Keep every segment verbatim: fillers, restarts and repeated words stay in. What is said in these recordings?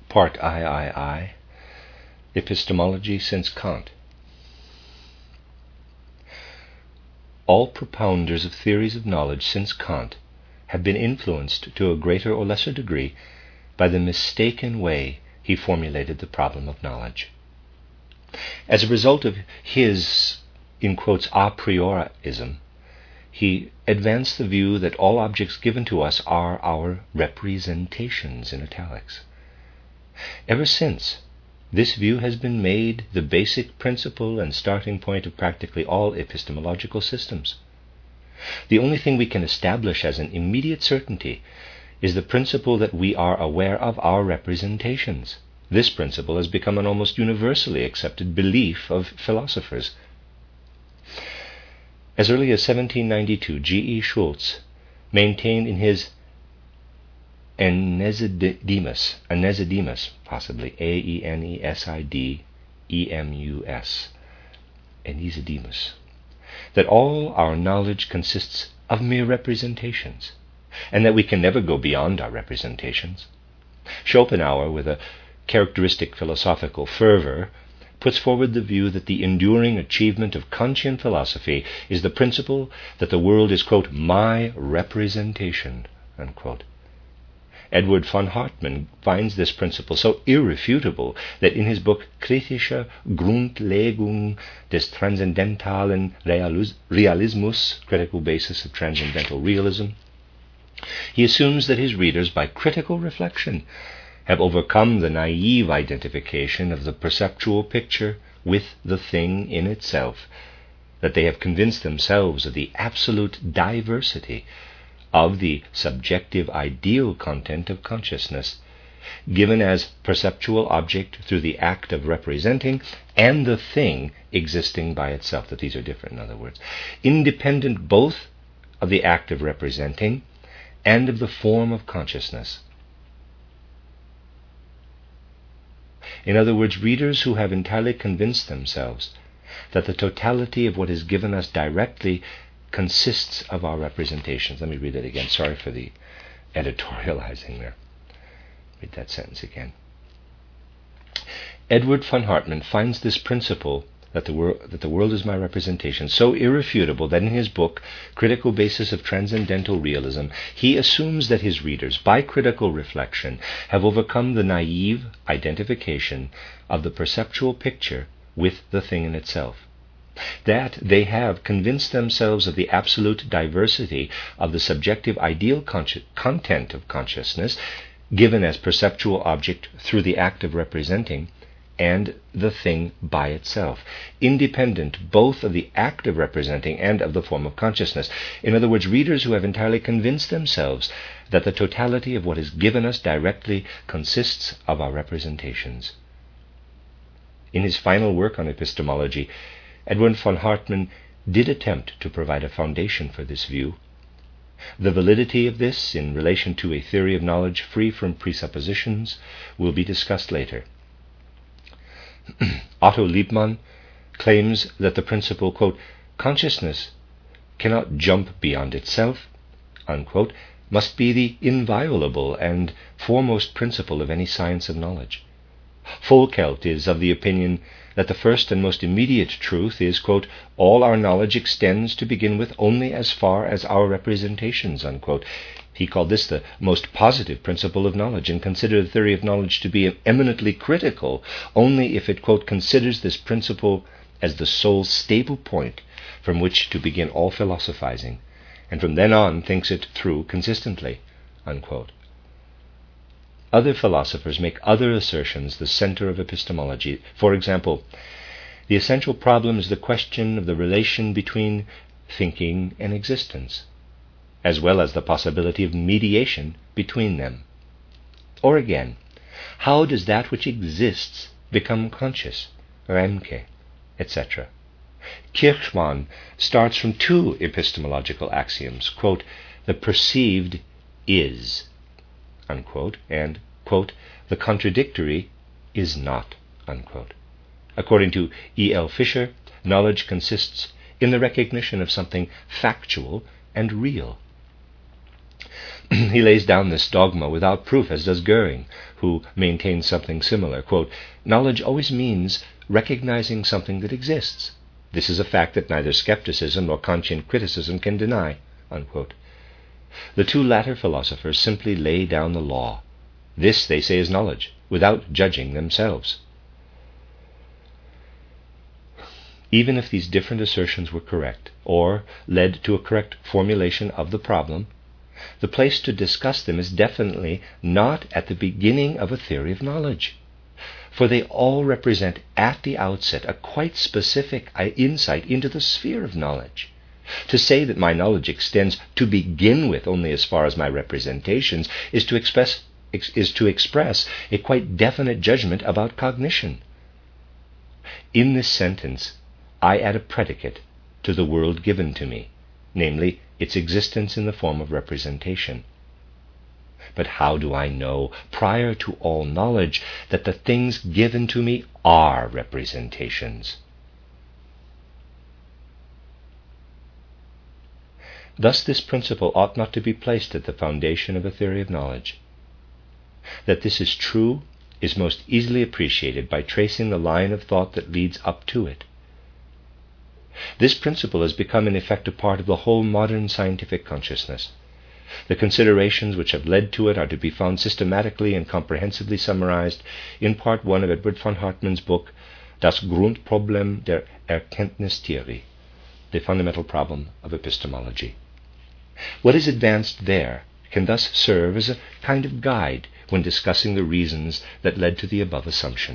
Part two, Epistemology since Kant. All propounders of theories of knowledge since Kant have been influenced to a greater or lesser degree by the mistaken way he formulated the problem of knowledge. As a result of his, in quotes, a priorism, he advanced the view that all objects given to us are our representations, in italics. Ever since, this view has been made the basic principle and starting point of practically all epistemological systems. The only thing we can establish as an immediate certainty is the principle that we are aware of our representations. This principle has become an almost universally accepted belief of philosophers. As early as seventeen ninety-two, G E Schultz maintained in his Enesidemus, Enesidemus, possibly A E N E S I D E M U S, Enesidemus, that all our knowledge consists of mere representations, and that we can never go beyond our representations. Schopenhauer, with a characteristic philosophical fervor, puts forward the view that the enduring achievement of Kantian philosophy is the principle that the world is, quote, my representation, unquote. Edward von Hartmann finds this principle so irrefutable that in his book Kritische Grundlegung des Transzendentalen Realismus, Critical Basis of Transcendental Realism, he assumes that his readers, by critical reflection, have overcome the naive identification of the perceptual picture with the thing in itself, that they have convinced themselves of the absolute diversity of the subjective ideal content of consciousness, given as perceptual object through the act of representing, and the thing existing by itself, that these are different, in other words, independent both of the act of representing and of the form of consciousness. In other words, readers who have entirely convinced themselves that the totality of what is given us directly consists of our representations. Let me read that again. Sorry for the editorializing there. Read that sentence again. Edward von Hartmann finds this principle that the, wor- that the world is my representation so irrefutable that in his book, Critical Basis of Transcendental Realism, he assumes that his readers, by critical reflection, have overcome the naive identification of the perceptual picture with the thing in itself, that they have convinced themselves of the absolute diversity of the subjective ideal consci- content of consciousness, given as perceptual object through the act of representing, and the thing by itself, independent both of the act of representing and of the form of consciousness. In other words, readers who have entirely convinced themselves that the totality of what is given us directly consists of our representations. In his final work on epistemology, Edward von Hartmann did attempt to provide a foundation for this view. The validity of this in relation to a theory of knowledge free from presuppositions will be discussed later. Otto Liebmann claims that the principle, quote, consciousness cannot jump beyond itself, unquote, must be the inviolable and foremost principle of any science of knowledge. Folkelt is of the opinion that the first and most immediate truth is, quote, all our knowledge extends to begin with only as far as our representations, unquote. He called this the most positive principle of knowledge, and considered the theory of knowledge to be eminently critical only if it, quote, considers this principle as the sole stable point from which to begin all philosophizing, and from then on thinks it through consistently, unquote. Other philosophers make other assertions the center of epistemology. For example, the essential problem is the question of the relation between thinking and existence, as well as the possibility of mediation between them. Or again, how does that which exists become conscious, Remke, et cetera? Kirchmann starts from two epistemological axioms, quote, the perceived is, unquote, and, quote, the contradictory is not, unquote. According to E L Fisher, knowledge consists in the recognition of something factual and real. He lays down this dogma without proof, as does Goering, who maintains something similar. Quote, knowledge always means recognizing something that exists. This is a fact that neither skepticism nor Kantian criticism can deny. Unquote. The two latter philosophers simply lay down the law. This, they say, is knowledge, without judging themselves. Even if these different assertions were correct, or led to a correct formulation of the problem, the place to discuss them is definitely not at the beginning of a theory of knowledge, for they all represent at the outset a quite specific insight into the sphere of knowledge. To say that my knowledge extends to begin with only as far as my representations is to express is to express a quite definite judgment about cognition. In this sentence, I add a predicate to the world given to me, namely its existence in the form of representation. But how do I know, prior to all knowledge, that the things given to me are representations? Thus this principle ought not to be placed at the foundation of a theory of knowledge. That this is true is most easily appreciated by tracing the line of thought that leads up to it. This principle has become in effect a part of the whole modern scientific consciousness. The considerations which have led to it are to be found systematically and comprehensively summarized in part one of Edward von Hartmann's book, Das Grundproblem der Erkenntnistheorie, the fundamental problem of epistemology. What is advanced there can thus serve as a kind of guide when discussing the reasons that led to the above assumption.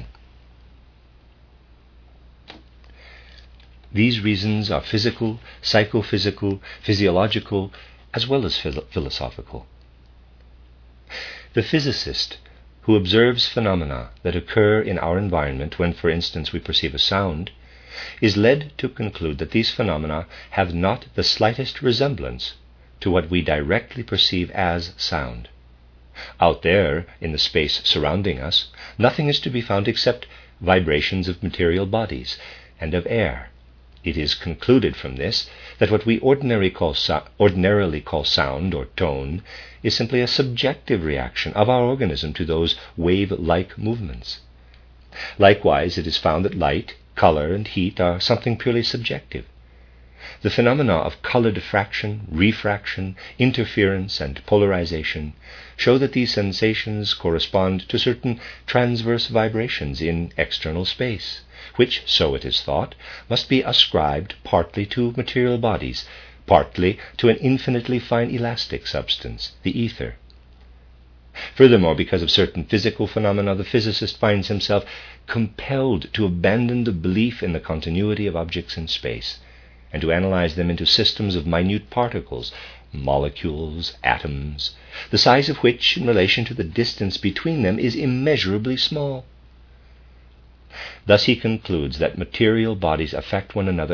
These reasons are physical, psychophysical, physiological, as well as philo- philosophical. The physicist who observes phenomena that occur in our environment when, for instance, we perceive a sound, is led to conclude that these phenomena have not the slightest resemblance to what we directly perceive as sound. Out there, in the space surrounding us, nothing is to be found except vibrations of material bodies and of air. It is concluded from this that what we ordinarily call, so- ordinarily call sound or tone is simply a subjective reaction of our organism to those wave-like movements. Likewise, it is found that light, color, and heat are something purely subjective. The phenomena of color diffraction, refraction, interference, and polarization show that these sensations correspond to certain transverse vibrations in external space, which, so it is thought, must be ascribed partly to material bodies, partly to an infinitely fine elastic substance, the ether. Furthermore, because of certain physical phenomena, the physicist finds himself compelled to abandon the belief in the continuity of objects in space, and to analyze them into systems of minute particles, molecules, atoms, the size of which, in relation to the distance between them, is immeasurably small. Thus he concludes that material bodies affect one another